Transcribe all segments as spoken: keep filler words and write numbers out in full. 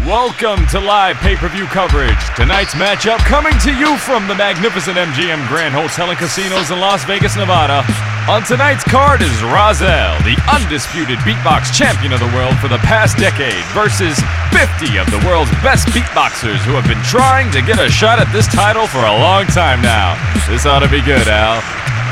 Welcome to live pay-per-view coverage. Tonight's matchup coming to you from the magnificent M G M Grand Hotel and Casinos in Las Vegas, Nevada. On tonight's card is Rahzel, the undisputed beatbox champion of the world for the past decade, versus fifty of the world's best beatboxers who have been trying to get a shot at this title for a long time now. This ought to be good, Al.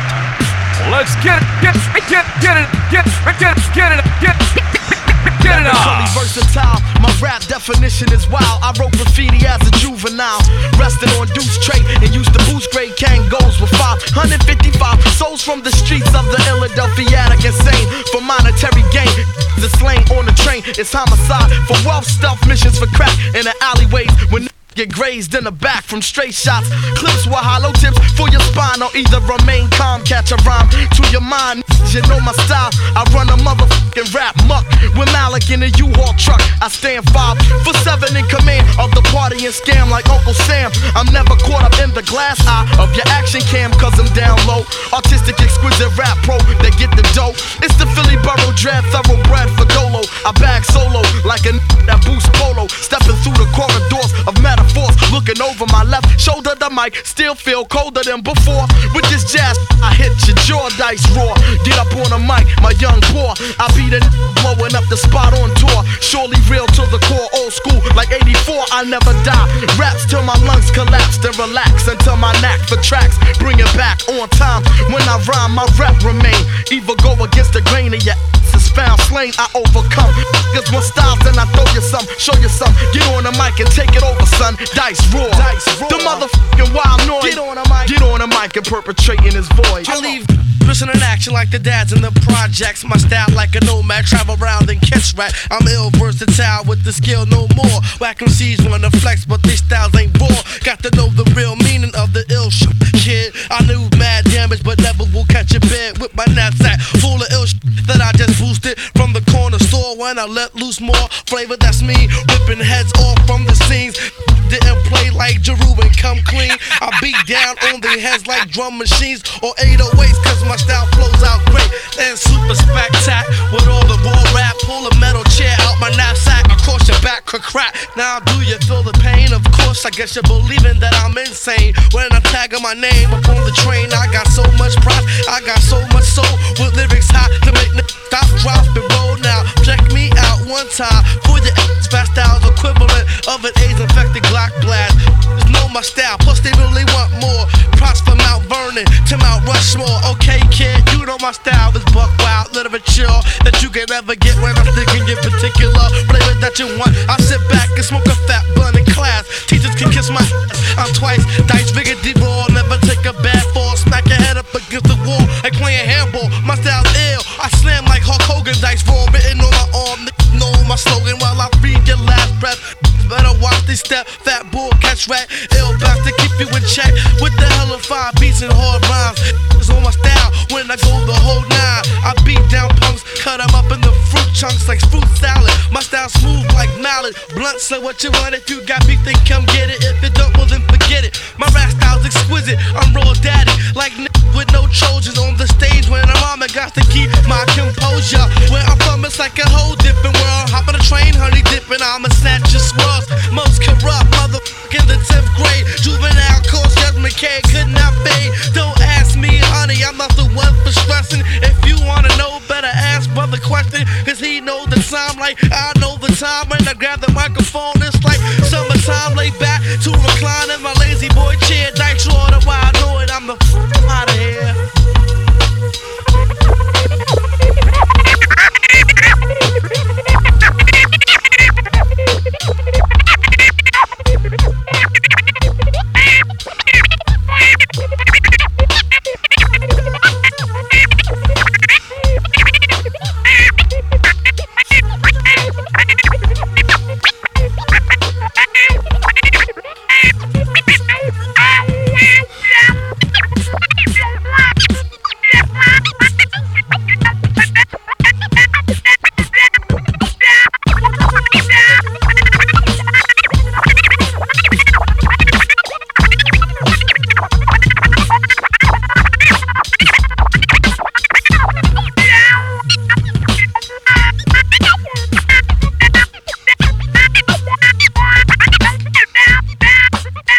Let's get it, get it, get it, get it, get it, get it, get it, get it. Get it on. Versatile, my rap definition is wild. I wrote graffiti as a juvenile, rested on Deuce Trait and used to boost grade Kangos with five hundred fifty-five souls from the streets of the Philadelphiatic insane. For monetary gain, the slang on the train is homicide. For wealth stuff, missions for crack in the alleyways when get grazed in the back from straight shots. Clips with hollow tips for your spine, or either remain calm, catch a rhyme to your mind. You know my style, I run a motherfucking rap muck with Malik in a U-Haul truck. I stand five for seven in command of the party and scam like Uncle Sam. I'm never caught up in the glass eye of your action cam, cause I'm down low. Artistic, exquisite rap pro that get the dough. It's the Philly Borough dread, thoroughbred for Dolo. I bag solo like a n- that boost polo, stepping through the corridors of metaphors, looking over my left shoulder. The mic still feel colder than before. With this jazz, I hit your jaw, dice roar. Get up on the mic, my young boy. I be the n- blowing up the spot on tour. Surely real to the core, old school like eighty-four. I never die. Raps till my lungs collapse, then relax until my knack for tracks bring it back on time. When I rhyme, my rap remain. Either go against the grain of your ass is found slain. I overcome. Cause one styles, then I throw you some, show you some. Get on the mic and take it over, son. Dice roar. Dice roar. The motherfucking wild noise. Get on the mic. Get on the mic and perpetrating his voice. I leave listen in action like the dads in the projects. My style like a nomad, travel around and catch rat. I'm ill versatile with the skill no more. Whack M Cs wanna flex, but these styles ain't raw. Got to know the real meaning of the ill shit, kid. I knew mad damage, but never will catch a bed with my knapsack full of ill shit that I just boosted from the corner store when I let loose more flavor. That's me ripping heads off from the scenes. Didn't play like Jeru and come clean. I beat down on their heads like drum machines or eight oh eights, cause my style flows out great and super spectac. With all the raw rap, pull a metal chair out my knapsack across your back, crack crack. Now do you feel the pain? Of course, I guess you're believing that I'm insane. When I tag my name up on the train, I got so much pride, I got so much soul with lyrics high to make the stop, drop, and roll. Now check me out one time for the fast styles equivalent of an AIDS infected Glock blast. Just know my style, plus they really want more. Props from Mount Vernon to Mount Rushmore. Okay, kid, you know my style is buck wild, literature that you can never get when I'm sticking your particular flavor that you want. I sit back and smoke a fat blunt in class. Teachers can kiss my ass. I'm twice dice, bigger, deep raw. Never take a bad fall. Smack your head up against the wall like playing handball. My style's ill. I slam like Hulk Hogan dice raw, written on my arm. Know my slogan while I read your last breath. Better watch this step, fat bull, catch rat. Ill back to keep you in check. With the hell of five beats and hard rhymes. It's on my style when I go the whole nine. I beat down punks, cut them up in the fruit chunks like fruit salad. My style smooth like mallet. Blunt, so what you want? If you got beef, then come get it. If you don't, well then forget it. My rap style's exquisite. I'm raw daddy, like n- with no Trojans on the stage. When I'm on, I got to keep my composure. Where I'm from, it's like a whole different world. Hop on a train, honey dipping, I'ma snatch your swirls. Most corrupt motherfucker in the tenth grade. Juvenile course, Judgment K could not fade. Don't ask me, honey, I'm not the one for stressing. If you wanna know, better ask brother question. Cause he know the time like I know the time. When I grab the microphone, it's like summertime. Lay back to recline in my lazy boy chair. Dice roar, the wild know it, I'm the f*** out of here.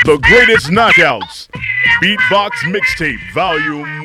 The Greatest Knockouts. Beatbox Mixtape, Volume